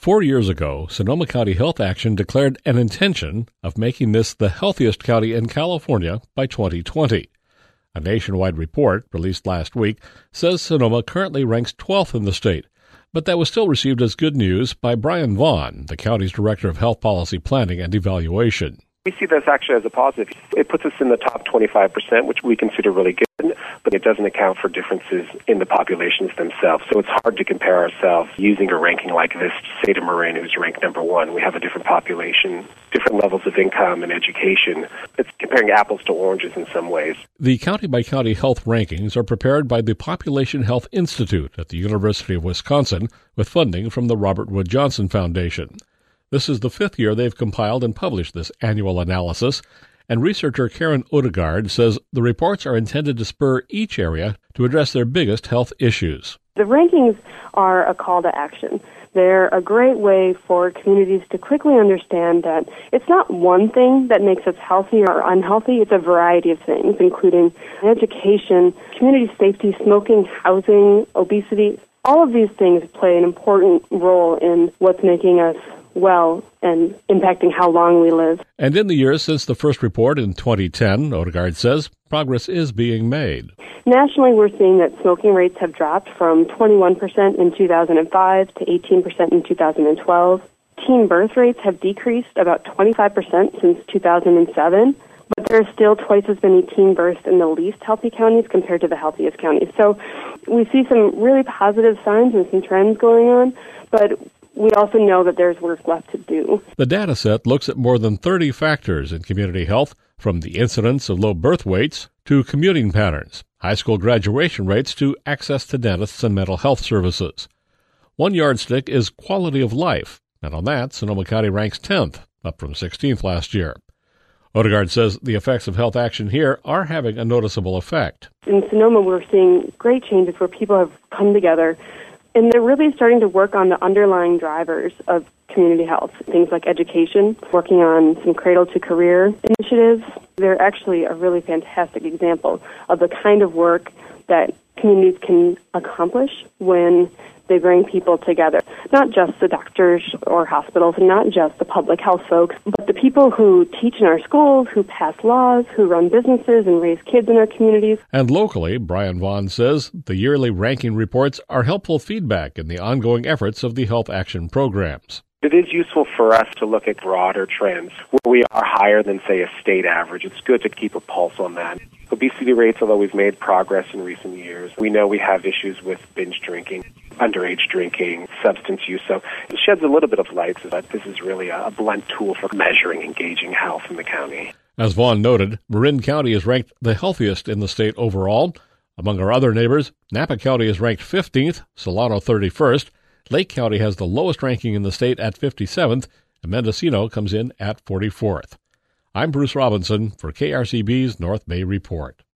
4 years ago, Sonoma County Health Action declared an intention of making this the healthiest county in California by 2020. A nationwide report released last week says Sonoma currently ranks 12th in the state, but that was still received as good news by Brian Vaughn, the county's Director of Health Policy Planning and Evaluation. We see this actually as a positive. It puts us in the top 25%, which we consider really good, but it doesn't account for differences in the populations themselves. So it's hard to compare ourselves using a ranking like this to say to Marin, who's ranked number one. We have a different population, different levels of income and education. It's comparing apples to oranges in some ways. The county-by-county health rankings are prepared by the Population Health Institute at the University of Wisconsin with funding from the Robert Wood Johnson Foundation. This is the fifth year they've compiled and published this annual analysis, and researcher Karen Odegaard says the reports are intended to spur each area to address their biggest health issues. The rankings are a call to action. They're a great way for communities to quickly understand that it's not one thing that makes us healthy or unhealthy. It's a variety of things, including education, community safety, smoking, housing, obesity. All of these things play an important role in what's making us well and impacting how long we live. And in the years since the first report in 2010, Odegaard says progress is being made. Nationally, we're seeing that smoking rates have dropped from 21% in 2005 to 18% in 2012. Teen birth rates have decreased about 25% since 2007, but there are still twice as many teen births in the least healthy counties compared to the healthiest counties. So we see some really positive signs and some trends going on, but we also know that there's work left to do. The data set looks at more than 30 factors in community health, from the incidence of low birth weights to commuting patterns, high school graduation rates to access to dentists and mental health services. One yardstick is quality of life, and on that, Sonoma County ranks 10th, up from 16th last year. Odegaard says the effects of health action here are having a noticeable effect. In Sonoma, we're seeing great changes where people have come together, and they're really starting to work on the underlying drivers of community health, things like education, working on some cradle-to-career initiatives. They're actually a really fantastic example of the kind of work that communities can accomplish when they bring people together. Not just the doctors or hospitals, and not just the public health folks, but the people who teach in our schools, who pass laws, who run businesses and raise kids in our communities. And locally, Brian Vaughn says the yearly ranking reports are helpful feedback in the ongoing efforts of the health action programs. It is useful for us to look at broader trends where we are higher than, say, a state average. It's good to keep a pulse on that. Obesity rates, although we've made progress in recent years, we know we have issues with binge drinking, underage drinking, substance use. So it sheds a little bit of light so that this is really a blunt tool for measuring engaging health in the county. As Vaughn noted, Marin County is ranked the healthiest in the state overall. Among our other neighbors, Napa County is ranked 15th, Solano 31st, Lake County has the lowest ranking in the state at 57th, and Mendocino comes in at 44th. I'm Bruce Robinson for KRCB's North Bay Report.